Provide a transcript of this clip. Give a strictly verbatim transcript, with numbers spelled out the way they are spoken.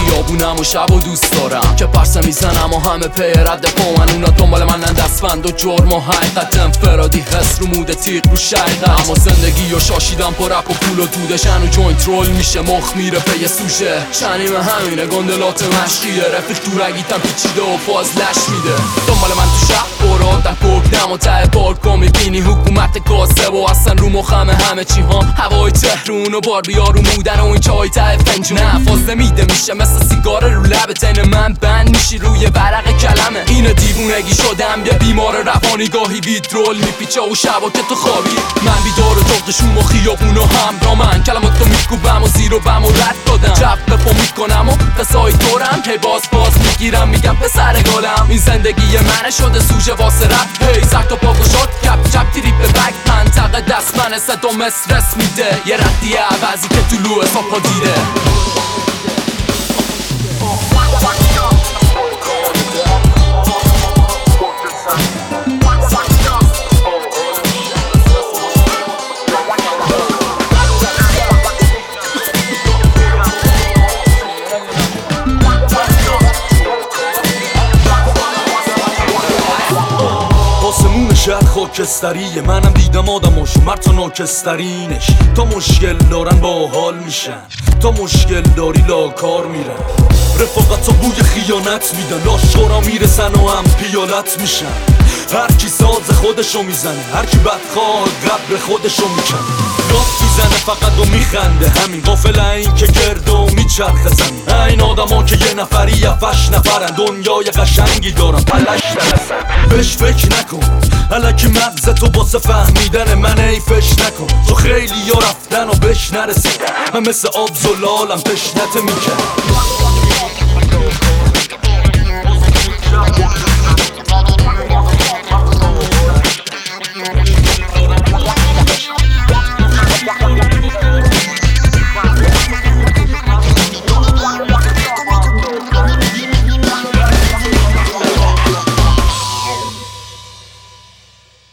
خیابونم و شب و دوست دارم که پرسه میزنم و همه پی رد پا من، اونا دنبال منن دستبند و جرم و حقیقت انفرادی حس رو موده تیغ رو شقیقت. اما زندگی و شاشیدم پر رپ و پول و دودشن و جوینت رول میشه مخ میره پی سوشه. شنیم همینه گندلات مشقیه، رفیق تو رگیتم پیچیده و باز لش میده. دنبال من تو شهر برو در کوکنم و ته پارکو میبینی حکومت کاسب و اصلا رو مخمه همه چی ها. هوای تهرون و باربیا رو مودن و این چای ته فنجون نه فاز نمیده میشه مثل سیگار رو لب تن من بند میشی روی ورق کلمه. اینه دیوونگی شدم یه بیمار روانی، گاهی ویدرول میپیچه و شبا که تو خوابی من بیدار و تاقشون و خیابون و همراه من کلماتو میکوبم و زیر و بم و رد دادم جب بپا میکنم و قصای دورم هی باز باز میگیرم میگم پسر گلم این زندگی منه شده سوژه واسه رپ. هی سخت و پاگوشات کپ چپ تریپ به بک منطقه دست من صدام استرس میده یه ردیه عوضی که تو لوه ساپا دیده. آسمون شهر خاکستریه، منم دیدم آدماش مرد تا ناکسترینش. تا مشکل دارن با حال میشن، تا مشکل داری لاکار میرن. رفاقت و بوی خیانت میدن، لاشخورا میرسن و هم پیالت میشن. هر کی ساز خودشو میزنه، هر کی بدخواه قبر خودشو میکنه. لاف میزنه فقط و میخنده، همین قافله این که گرده و میچرخه زمین. این آدما که یه نفری یفش نفرن، دنیای قشنگی دارن پلش درسن. بهش فکر نکن الکی مغز تو واسه فهمیدن من حیفش نکن، تو خیلی یا رفتن و بهش نرسیدن. من مثل آب زلالم تشنت میکن.